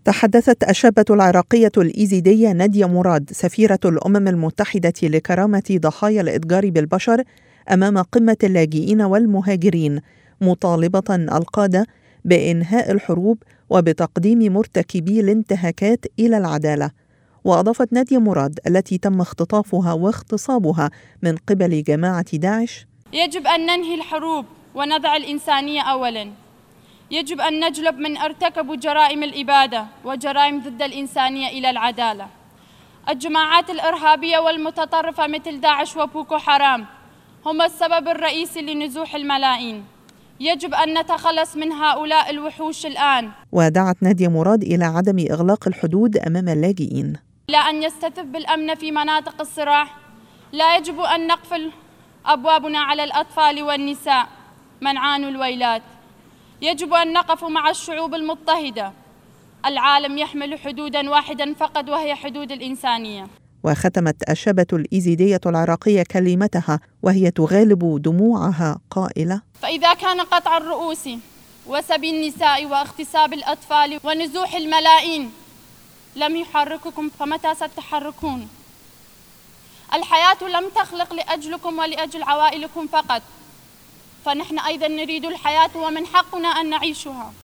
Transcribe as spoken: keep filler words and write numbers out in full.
تحدثت الشابة العراقية الإيزيدية نادية مراد سفيرة الأمم المتحدة لكرامة ضحايا الإتجار بالبشر أمام قمة اللاجئين والمهاجرين، مطالبة القادة بإنهاء الحروب وبتقديم مرتكبي الانتهاكات إلى العدالة. وأضافت نادية مراد التي تم اختطافها واغتصابها من قبل جماعة داعش: يجب أن ننهي الحروب ونضع الإنسانية أولاً. يجب أن نجلب من ارتكبوا جرائم الإبادة وجرائم ضد الإنسانية إلى العدالة. الجماعات الإرهابية والمتطرفة مثل داعش وبوكو حرام هم السبب الرئيسي لنزوح الملايين. يجب أن نتخلص من هؤلاء الوحوش الآن. ودعت نادية مراد إلى عدم إغلاق الحدود أمام اللاجئين. لا أن يستتب الأمن في مناطق الصراع. لا يجب أن نقفل أبوابنا على الأطفال والنساء من عانوا الويلات. يجب أن نقف مع الشعوب المضطهدة. العالم يحمل حدوداً واحداً فقط وهي حدود الإنسانية. وختمت الشابة الإيزيدية العراقية كلمتها وهي تغالب دموعها قائلة: فإذا كان قطع الرؤوس وسبي النساء واغتصاب الأطفال ونزوح الملايين لم يحرككم، فمتى ستتحركون؟ الحياة لم تخلق لأجلكم ولأجل عوائلكم فقط، فنحن أيضا نريد الحياة ومن حقنا أن نعيشها.